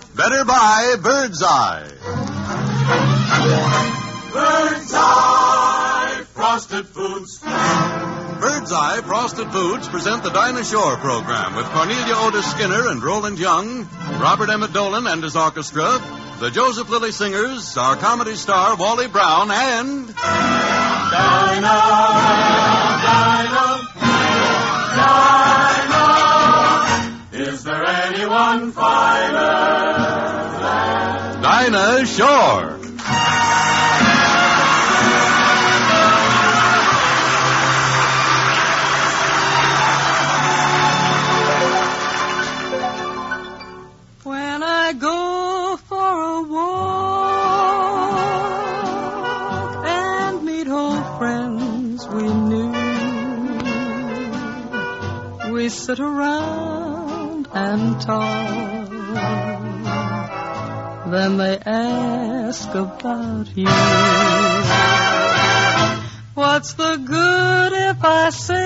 Better buy Bird's Eye. Bird's Eye Frosted Foods. Bird's Eye Frosted Foods present the Dinah Shore program with Cornelia Otis Skinner and Roland Young, Robert Emmett Dolan and his orchestra, the Joseph Lilly Singers, our comedy star Wally Brown, and... Dinah, is there anyone finer than Dinah Shore? When I go for a walk and meet old friends we knew, we sit around and talk. Then they ask about you. What's the good if I say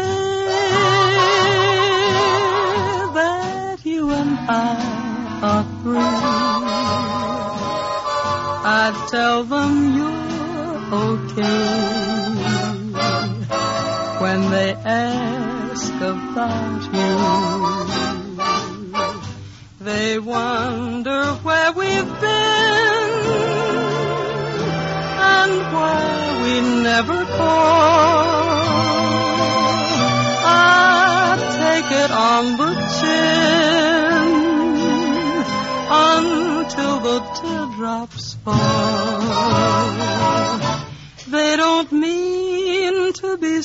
that you and I are through? I'd tell them you're okay when they ask about you. They wonder where we've been and why we never call. I take it on the chin until the teardrops fall. They don't mean to be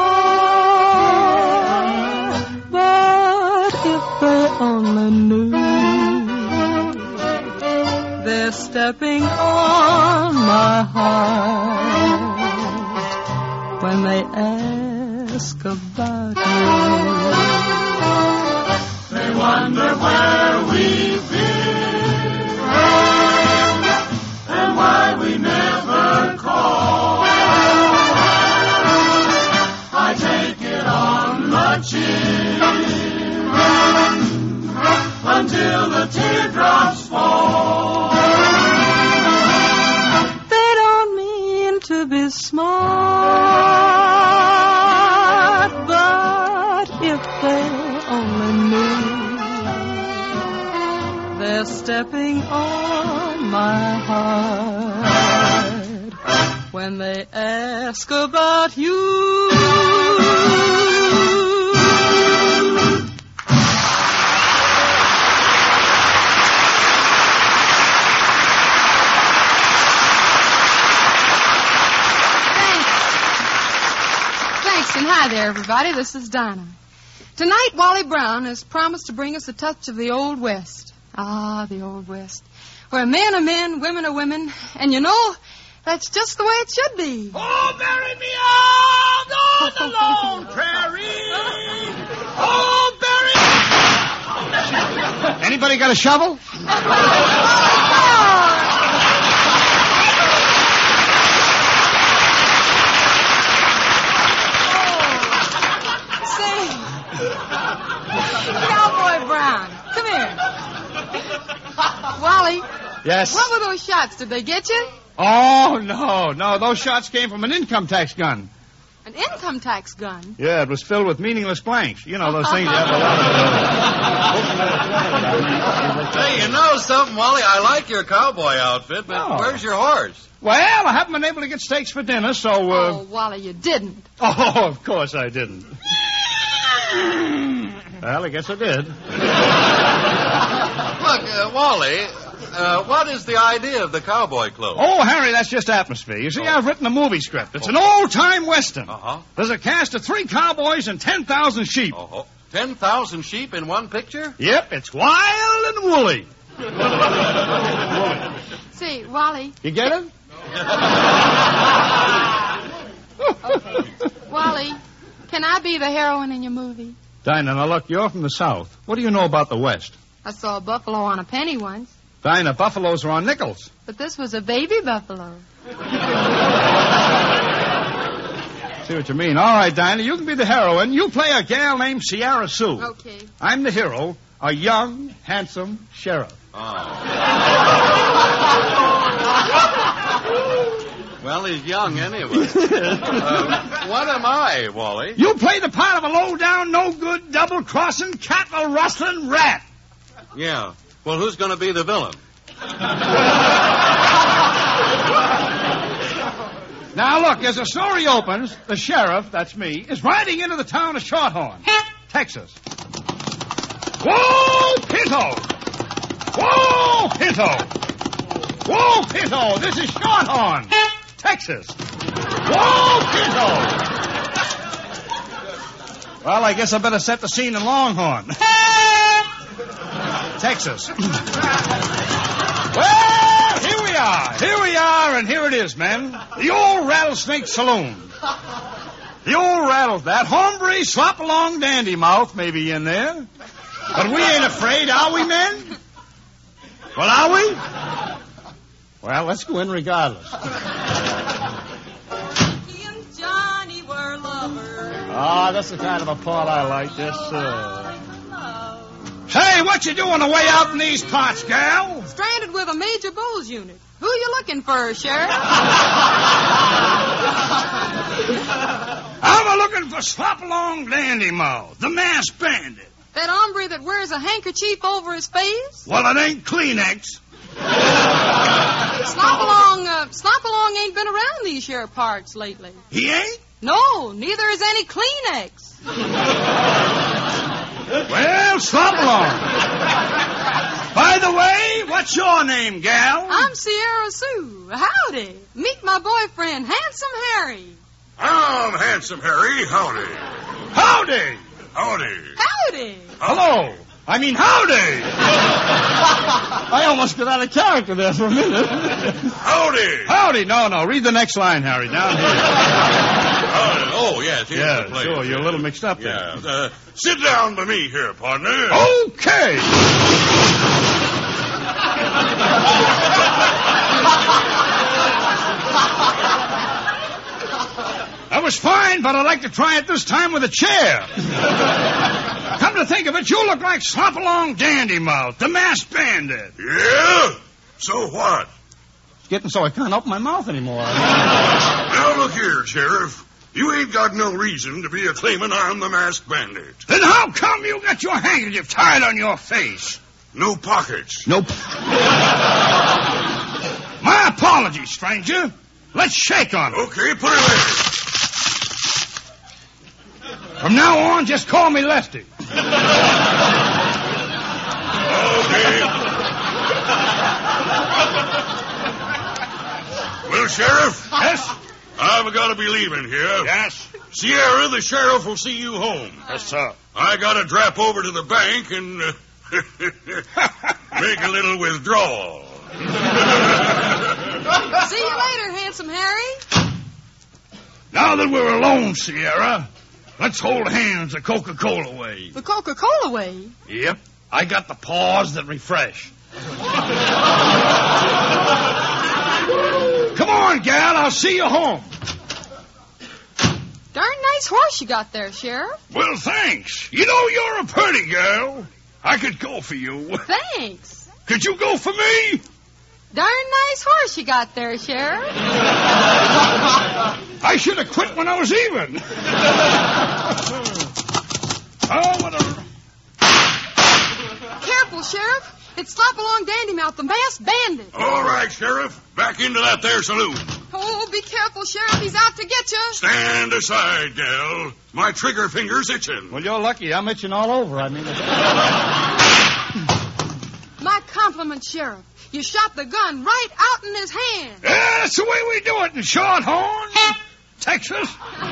smart, but if they only knew, they're stepping on my heart when they ask about you. They wonder where we've been and why we never call. I take it on the chin until the teardrops fall. They don't mean to be smart, but if they only knew, they're stepping on my heart when they ask about you. And hi there, everybody. This is Dinah. Tonight, Wally Brown has promised to bring us a touch of the Old West. Ah, the Old West. Where men are men, women are women, and you know, that's just the way it should be. Oh, bury me out on the lone prairie. Oh, bury me. Anybody got a shovel? Cowboy Brown, come here. Wally. Yes? What were those shots? Did they get you? Oh, no. Those shots came from an income tax gun. An income tax gun? Yeah, it was filled with meaningless blanks. You know, those things you have a lot of... Hey, you know something, Wally? I like your cowboy outfit, but where's your horse? Well, I haven't been able to get steaks for dinner, so... Oh, Wally, you didn't. Oh, of course I didn't. Well, I guess I did. Look, Wally, what is the idea of the cowboy clothes? Oh, Harry, that's just atmosphere. You see, I've written a movie script. It's an old-time Western. Uh-huh. There's a cast of 3 cowboys and 10,000 sheep. 10,000 sheep in one picture? Yep, it's wild and woolly. See, Wally. You get it? Okay. Wally, can I be the heroine in your movie? Dinah, now look, you're from the South. What do you know about the West? I saw a buffalo on a penny once. Dinah, buffaloes are on nickels. But this was a baby buffalo. See what you mean. All right, Dinah, you can be the heroine. You play a gal named Sierra Sue. Okay. I'm the hero. a young, handsome sheriff. Well, he's young anyway. What am I, Wally? You play the part of a low-down, no-good, double-crossing, cattle-rustling rat. Yeah. Well, who's going to be the villain? Now, look, as the story opens, the sheriff, that's me, is riding into the town of Shorthorn, Texas. Whoa, Pinto! Whoa, Pinto! Whoa, Pinto! This is Shorthorn, Texas. Whoa, Pinto! Well, I guess I better set the scene in Longhorn, Texas. Well, here we are, and here it is, men. The old Rattlesnake Saloon. The old that hombre slop-along dandy mouth may be in there. But we ain't afraid, are we, men? Well, are we? Well, let's go in regardless. He and Johnny were lovers. Ah, that's the kind of a part I like, yes, sir. Say, what you doing away out in these parts, gal? Stranded with a Major Bowles unit. Who you looking for, Sheriff? I'm a-looking for Slop-along Dandy Mouth, the masked bandit. That hombre that wears a handkerchief over his face? Well, it ain't Kleenex. Slop-along ain't been around these here parts lately. He ain't? No, neither is any Kleenex. Well, Slop-along. By the way, what's your name, gal? I'm Sierra Sue. Howdy. Meet my boyfriend, Handsome Harry. I'm Handsome Harry. Howdy. Howdy. Howdy. Howdy. Hello. I mean, howdy. I almost got out of character there for a minute. Howdy. Howdy. No. Read the next line, Harry. Down here. Oh, yes. Here's the place. Sure. You're a little mixed up there. Yeah. Sit down by me here, partner. Okay. That was fine, but I'd like to try it this time with a chair. Come to think of it, you look like Slop-along Dandy Mouth, the masked bandit. Yeah? So what? It's getting so I can't open my mouth anymore. Now, look here, Sheriff. You ain't got no reason to be claiming I'm the masked bandit. Then how come you got your handkerchief tied on your face? No pockets. Nope. My apologies, stranger. Let's shake on it. Okay, put it there. From now on, just call me Lefty. Okay. Well, Sheriff? Yes? I've got to be leaving here. Yes? Sierra, the sheriff will see you home. Yes, sir. I got to drop over to the bank and make a little withdrawal. See you later, Handsome Harry. Now that we're alone, Sierra, let's hold hands the Coca-Cola way. The Coca-Cola way? Yep. I got the paws that refresh. Come on, gal. I'll see you home. Darn nice horse you got there, Sheriff. Well, thanks. You know, you're a pretty girl. I could go for you. Thanks. Could you go for me? Darn nice horse you got there, Sheriff. I should have quit when I was even. Oh, what a... Careful, Sheriff. It's Slop-along Dandy Mouth, the masked bandit. All right, Sheriff. Back into that there saloon. Oh, be careful, Sheriff. He's out to get you. Stand aside, gal. My trigger finger's itching. Well, you're lucky. I'm itching all over. I mean... My compliments, Sheriff. You shot the gun right out in his hand. Yeah, that's the way we do it in Shorthorn, Texas.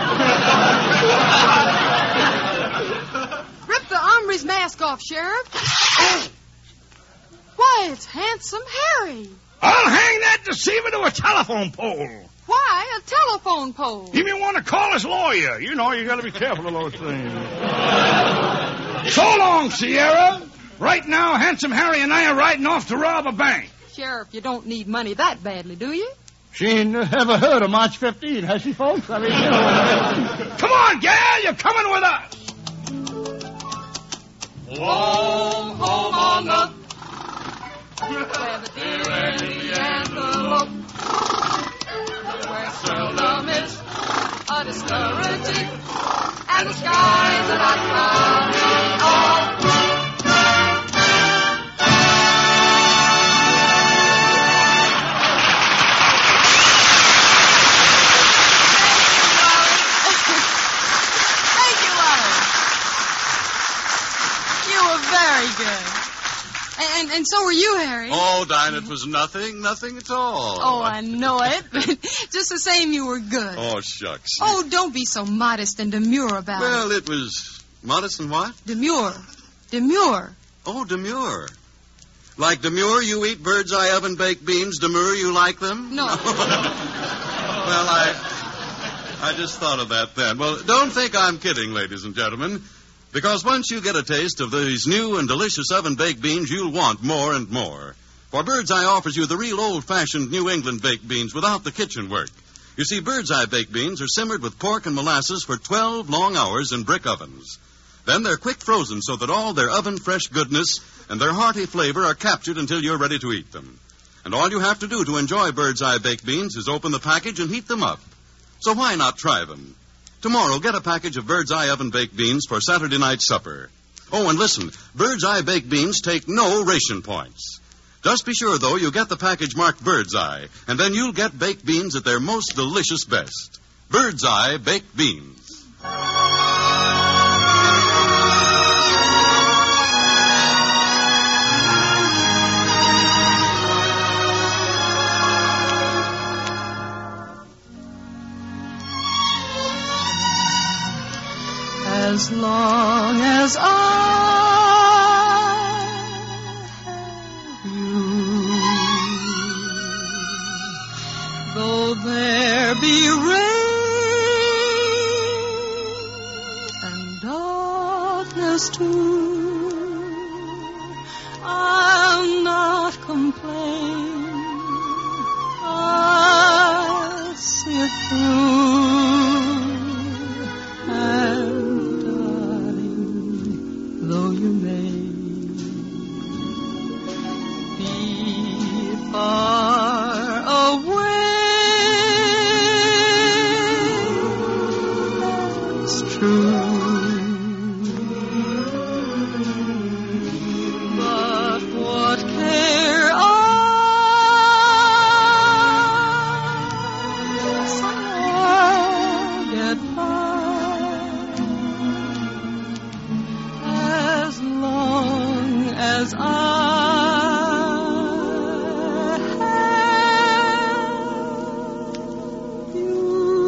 Rip the hombre's mask off, Sheriff. Why, it's Handsome Harry. I'll hang that deceiver to a telephone pole. Why a telephone pole? He may want to call his lawyer. You know, you got to be careful of those things. So long, Sierra. Right now, Handsome Harry and I are riding off to rob a bank. Sheriff, you don't need money that badly, do you? She ain't ever heard of March 15, has she, folks? I mean, you know. Come on, gal, you're coming with us. Home, home on the where the deer and the antelope, where seldom is a discouraging, and the skies are not cloudy all. Very good. And so were you, Harry. Oh, Dinah, it was nothing at all. Oh, I know it. But just the same, you were good. Oh, shucks. Oh, don't be so modest and demure about it. Well, it was modest and what? Demure. Demure. Oh, demure. Like demure, you eat bird's eye oven baked beans. Demure, you like them? No. Well, I just thought of that then. Well, don't think I'm kidding, ladies and gentlemen. Because once you get a taste of these new and delicious oven-baked beans, you'll want more and more. For Bird's Eye offers you the real old-fashioned New England baked beans without the kitchen work. You see, Bird's Eye baked beans are simmered with pork and molasses for 12 long hours in brick ovens. Then they're quick frozen so that all their oven-fresh goodness and their hearty flavor are captured until you're ready to eat them. And all you have to do to enjoy Bird's Eye baked beans is open the package and heat them up. So why not try them? Tomorrow, get a package of Bird's Eye oven-baked beans for Saturday night supper. Oh, and listen, Bird's Eye baked beans take no ration points. Just be sure, though, you get the package marked Bird's Eye, and then you'll get baked beans at their most delicious best. Bird's Eye baked beans. As long as I have you, though there be rain and darkness too, I'll not complain. I'll sit through. Though you may be far away, that's true. But what care I? Yes, I'll get by. As long as I have you.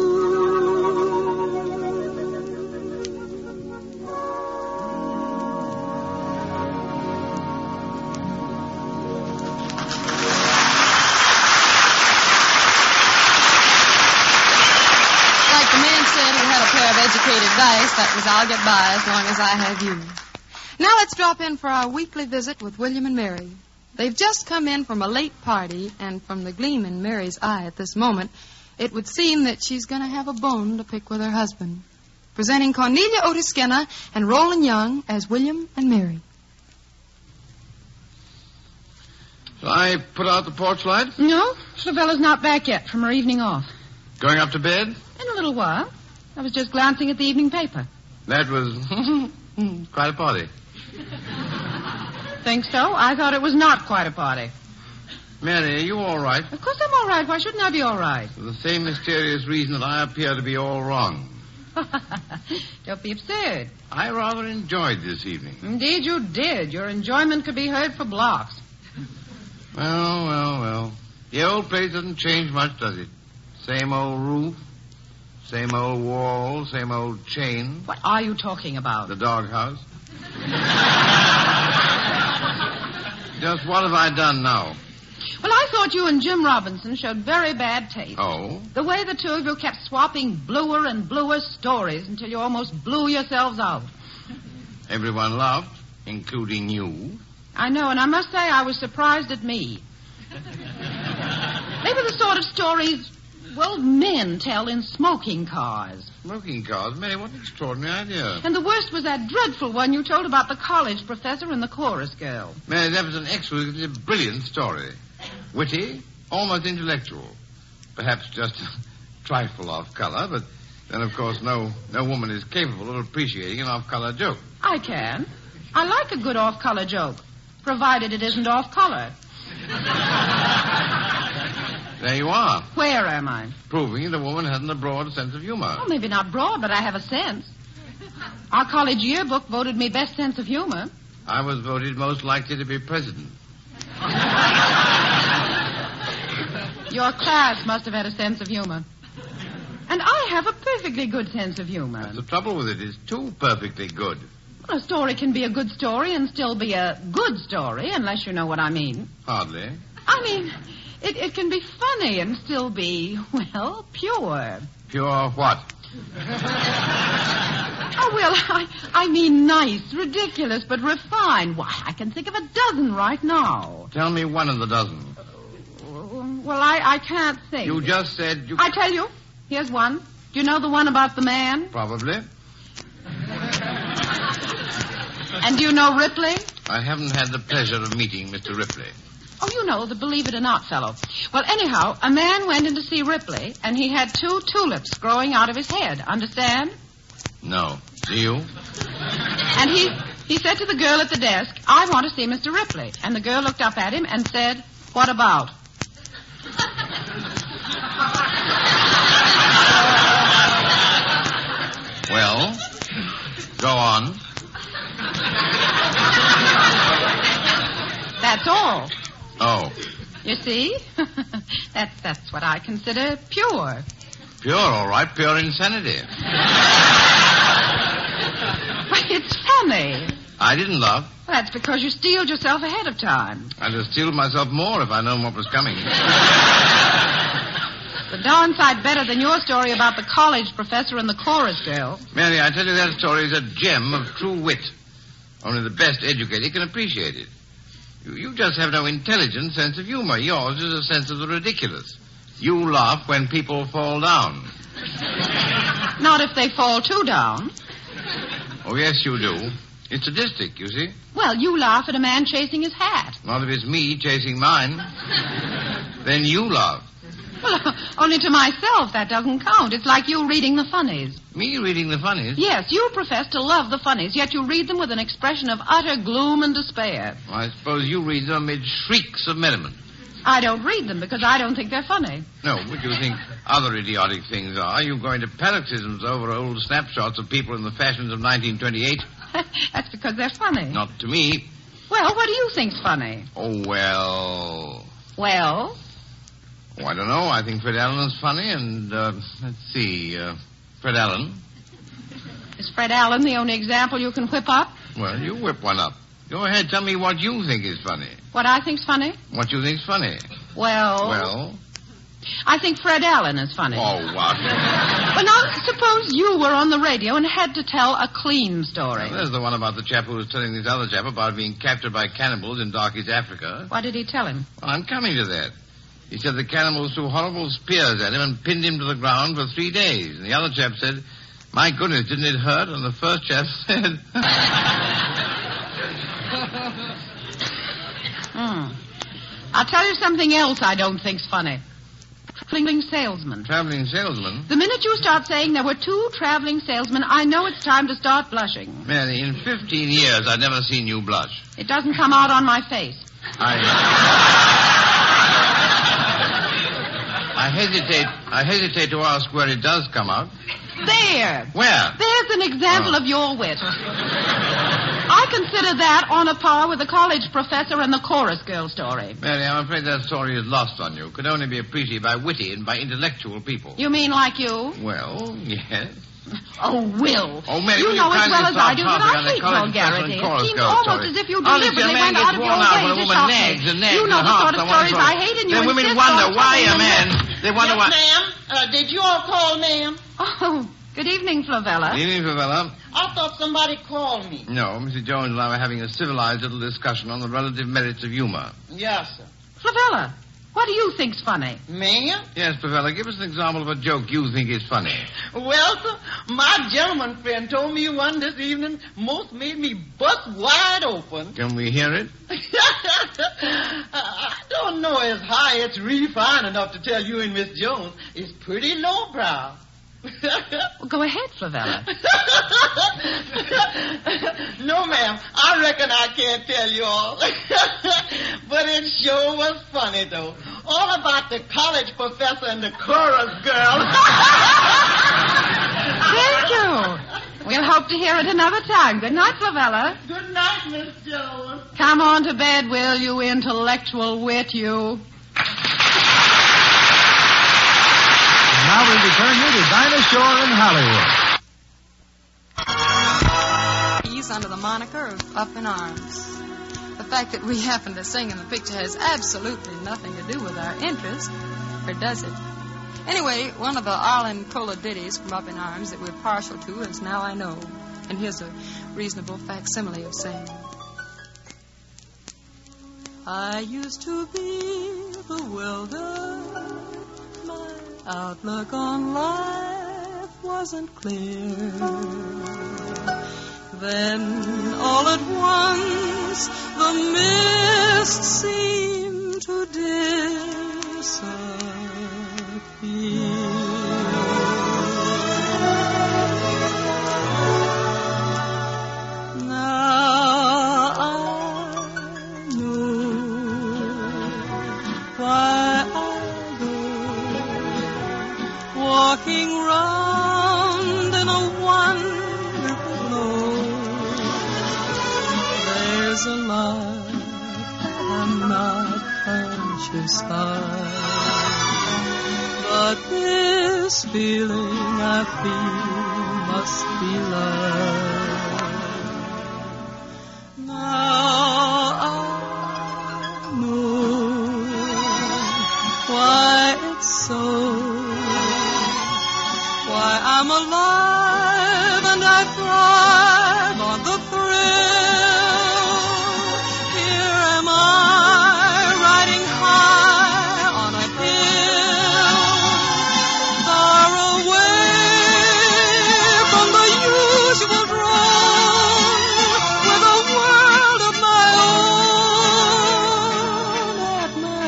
Like the man said who had a pair of educated dice, that was I'll get by as long as I have you. Now let's drop in for our weekly visit with William and Mary. They've just come in from a late party, and from the gleam in Mary's eye at this moment, it would seem that she's going to have a bone to pick with her husband. Presenting Cornelia Otis Skinner and Roland Young as William and Mary. Shall I put out the porch light? No, Slavella's not back yet from her evening off. Going up to bed? In a little while. I was just glancing at the evening paper. That was quite a party. Think so? I thought it was not quite a party. Mary, are you all right? Of course I'm all right. Why shouldn't I be all right? For the same mysterious reason that I appear to be all wrong. Don't be absurd. I rather enjoyed this evening. Indeed you did. Your enjoyment could be heard for blocks. Well. The old place doesn't change much, does it? Same old roof, same old wall, same old chain. What are you talking about? The doghouse. Just what have I done now? Well, I thought you and Jim Robinson showed very bad taste. Oh? The way the two of you kept swapping bluer and bluer stories until you almost blew yourselves out. Everyone laughed, including you. I know, and I must say I was surprised at me. They were the sort of stories Well, men tell in smoking cars. Smoking cars? Mary, what an extraordinary idea. And the worst was that dreadful one you told about the college professor and the chorus girl. Mary, that was an exquisitely brilliant story. Witty, almost intellectual. Perhaps just a trifle off color, but then, of course, no woman is capable of appreciating an off-color joke. I can. I like a good off-color joke, provided it isn't off-color. There you are. Where am I? Proving the woman hasn't a broad sense of humor. Well, maybe not broad, but I have a sense. Our college yearbook voted me best sense of humor. I was voted most likely to be president. Your class must have had a sense of humor. And I have a perfectly good sense of humor. That's the trouble with it. It's too perfectly good. Well, a story can be a good story and still be a good story, unless you know what I mean. Hardly. I mean, it can be funny and still be, well, pure. Pure what? Oh, well, I mean nice, ridiculous, but refined. Why, I can think of a dozen right now. Tell me one of the dozen. Well, I can't think. You just said you... I tell you, here's one. Do you know the one about the man? Probably. And do you know Ripley? I haven't had the pleasure of meeting Mr. Ripley. Oh, you know, the believe it or not fellow. Well, anyhow, a man went in to see Ripley, and he had 2 tulips growing out of his head. Understand? No. Do you? And he said to the girl at the desk, I want to see Mr. Ripley. And the girl looked up at him and said, what about? Well, go on. That's all. Oh. You see? That's what I consider pure. Pure, all right. Pure insanity. It's funny. I didn't laugh. Well, that's because you steeled yourself ahead of time. I'd have steeled myself more if I'd known what was coming. The darn sight better than your story about the college professor and the chorus girl. Mary, I tell you that story is a gem of true wit. Only the best educated can appreciate it. You just have no intelligent sense of humor. Yours is a sense of the ridiculous. You laugh when people fall down. Not if they fall too down. Oh, yes, you do. It's sadistic, you see. Well, you laugh at a man chasing his hat. Not if it's me chasing mine. Then you laugh. Well, only to myself, that doesn't count. It's like you reading the funnies. Me reading the funnies? Yes, you profess to love the funnies, yet you read them with an expression of utter gloom and despair. Well, I suppose you read them amid shrieks of merriment. I don't read them because I don't think they're funny. No, what do you think other idiotic things are? You go into paroxysms over old snapshots of people in the fashions of 1928? That's because they're funny. Not to me. Well, what do you think's funny? Oh, well... Well? Oh, I don't know. I think Fred Allen is funny, and, let's see, Fred Allen. Is Fred Allen the only example you can whip up? Well, you whip one up. Go ahead, tell me what you think is funny. What I think's funny? What you think's funny. Well, I think Fred Allen is funny. Oh, what? Well, now, suppose you were on the radio and had to tell a clean story. Well, there's the one about the chap who was telling this other chap about being captured by cannibals in Dark East Africa. What did he tell him? Well, I'm coming to that. He said the cannibals threw horrible spears at him and pinned him to the ground for 3 days. And the other chap said, my goodness, didn't it hurt? And the first chap said... I'll tell you something else I don't think's funny. Traveling salesman. Traveling salesman? The minute you start saying there were 2 traveling salesmen, I know it's time to start blushing. Mary, in 15 years, I've never seen you blush. It doesn't come out on my face. I hesitate to ask where it does come out. There. Where? There's an example of your wit. I consider that on a par with the college professor and the chorus girl story. Mary, I'm afraid that story is lost on you. It could only be appreciated by witty and by intellectual people. You mean like you? Well, yes. Oh, Will. Oh, Mary, you know as well as I do that I hate vulgarity. It seems almost as if you deliberately went out of your way to shock me. You know the sort of stories I hate, and you then women insist wonder on why a telling man... They wonder why... Ma'am, did you all call, ma'am? Oh, good evening, Flavella. Good evening, Flavella. I thought somebody called me. No, Mrs. Jones and I were having a civilized little discussion on the relative merits of humor. Yes, sir. Flavella, What do you think's funny? Ma'am? Yes, Pavella, give us an example of a joke you think is funny. Well, sir, my gentleman friend told me one this evening most made me bust wide open. Can we hear it? I don't know as high it's refined enough to tell you and Miss Jones. It's pretty lowbrow. Well, go ahead, Flavella. No, ma'am. I reckon I can't tell you all. But it sure was funny, though. All about the college professor and the chorus girl. Thank you. We'll hope to hear it another time. Good night, Flavella. Good night, Miss Jones. Come on to bed, will you, intellectual wit, you. Now we return you to Dinah Shore in Hollywood. He's under the moniker of Up in Arms. The fact that we happen to sing in the picture has absolutely nothing to do with our interest, or does it? Anyway, one of the Arlen Cola ditties from Up in Arms that we're partial to is Now I Know. And here's a reasonable facsimile of saying. I used to be bewildered. My outlook on life wasn't clear. Then, all at once, the mist seemed to disappear. Now I know why I go walking round in a wonderful glow. There's a life I'm not conscious of, but this feeling I feel must be love. Now I know why it's so, why I'm alive and I thrive on the thrill. Here am I, riding high on a hill, far away from the usual drone, with a world of my own at my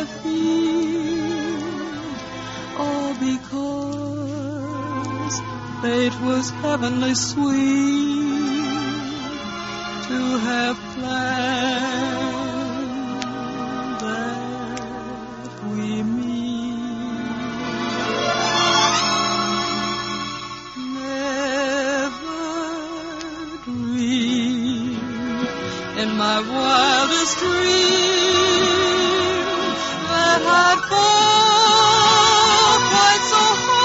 feet. All because fate was heavenly sweet to have planned that we meet. Never dreamed in my wildest dream that I'd fall quite so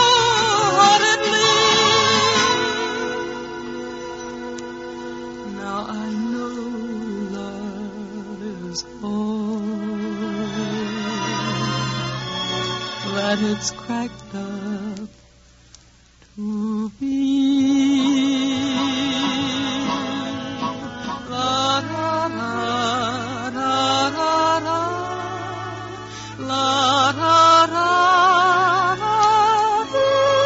wholeheartedly. Now I know love is all, that it's cracked up to be. La da da da da da, la da da da da.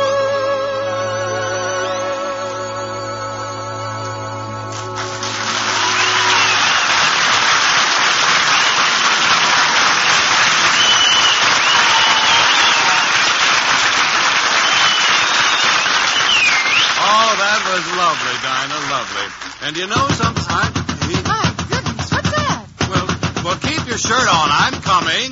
Oh, that was lovely, Dinah, lovely. And you know, sometimes... My goodness, what's that? Well, keep your shirt on. I'm coming.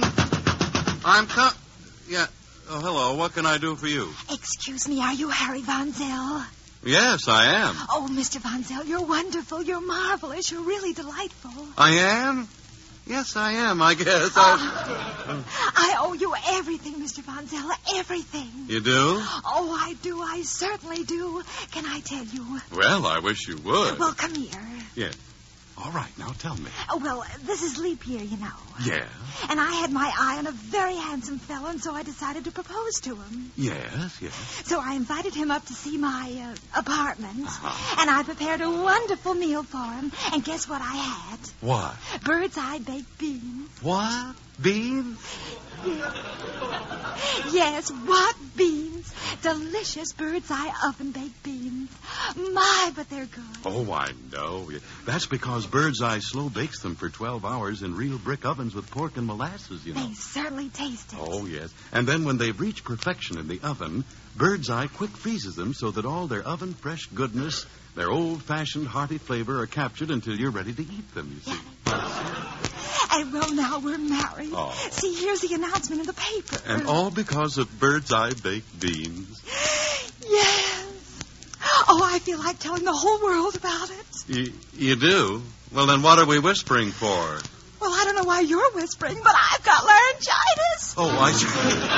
Yeah. Oh, hello. What can I do for you? Excuse me, are you Harry Von Zell? Yes, I am. Oh, Mr. Von Zell, you're wonderful. You're marvelous. You're really delightful. I am? Yes, I am, I guess. I owe you everything, Mr. Von Zell, everything. You do? Oh, I do. I certainly do. Can I tell you? Well, I wish you would. Well, come here. Yes. All right, now tell me. Oh, well, this is leap year, you know. Yeah? And I had my eye on a very handsome fellow, and so I decided to propose to him. Yes. So I invited him up to see my apartment, Uh-huh. and I prepared a wonderful meal for him. And guess what I had? What? Bird's eye baked beans. What? Beans? Yes, what beans. Delicious bird's eye oven-baked beans. My, but they're good. Oh, I know. That's because Bird's Eye slow bakes them for 12 hours in real brick ovens with pork and molasses, you know. They certainly taste it. Oh, yes. And then when they've reached perfection in the oven, Bird's Eye quick freezes them so that all their oven-fresh goodness, their old-fashioned hearty flavor are captured until you're ready to eat them, you see. And well, now we're married. Oh. See, here's the announcement in the paper. And all because of Bird's Eye baked beans. Yes. Oh, I feel like telling the whole world about it. You do? Well, then what are we whispering for? Well, I don't know why you're whispering, but I've got laryngitis. Oh, I see.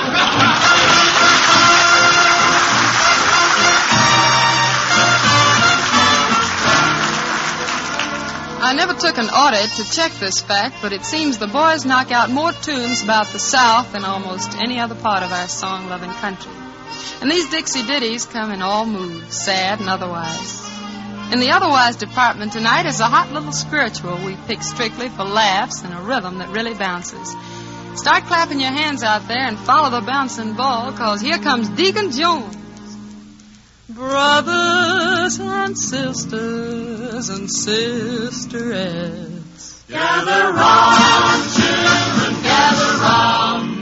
I never took an audit to check this fact, but it seems the boys knock out more tunes about the South than almost any other part of our song-loving country. And these Dixie ditties come in all moods, sad and otherwise. In the otherwise department tonight is a hot little spiritual we picked strictly for laughs and a rhythm that really bounces. Start clapping your hands out there and follow the bouncing ball, 'cause here comes Deacon Jones. Brothers and sisters and sisterettes, gather round, children, gather round.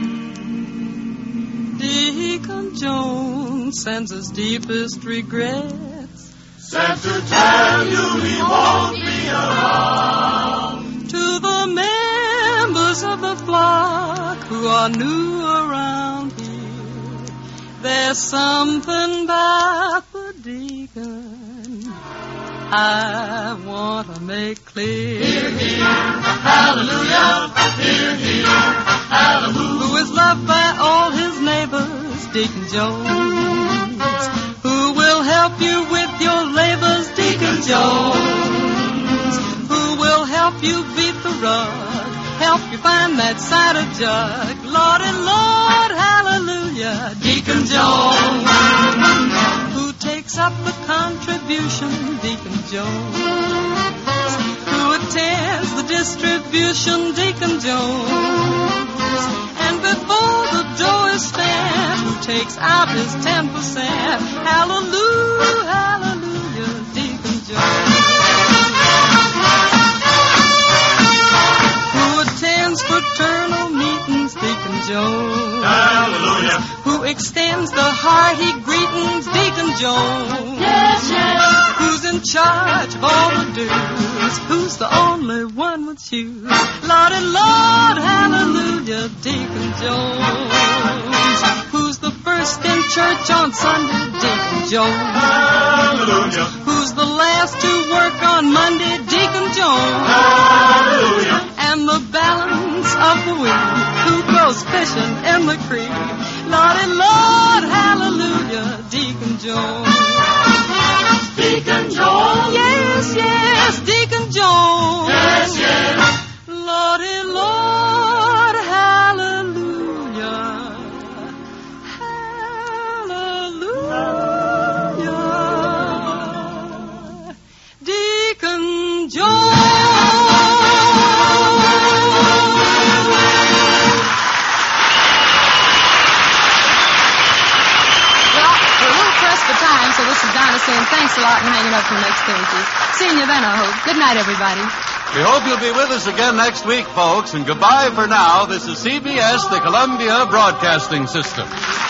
Deacon Jones sends his deepest regrets. Sent to tell you he won't be around. To the members of the flock who are new around here, there's something about the deacon I want to make clear. Hear, hear, hallelujah. Hear, hear, hallelujah. Who is loved by all his neighbors, Deacon Jones. Who will help you with your labors, Deacon Jones. Who will help you beat the rug, help you find that cider jug. Lord and Lord, hallelujah, Deacon Jones. Who takes up the contribution, Deacon Jones. Who attends the distribution, Deacon Jones. And before the dough is spent, who takes out his 10%. Hallelujah, hallelujah, Deacon Jones. Who attends fraternal meetings, Deacon Jones. Hallelujah. Who extends the hearty greetings, Deacon Jones. Yes, yes. Who's in charge of all the dues? Who's the only one with shoes? Lord and Lord, hallelujah, Deacon Jones. Who's the first in church on Sunday, Deacon Jones. Hallelujah. Who's the last to work on Monday, Deacon Jones. Hallelujah. And the balance of the week, who goes fishing in the creek? Lord and Lord, hallelujah, Deacon Jones. Deacon Jones. Yes, yes, Deacon Jones. Yes, yes. Lordy, Lord, hallelujah. Hallelujah. Deacon Jones. So this is Donna saying thanks a lot and hanging up till next Thursday. Seeing you then, I hope. Good night, everybody. We hope you'll be with us again next week, folks. And goodbye for now. This is CBS, the Columbia Broadcasting System.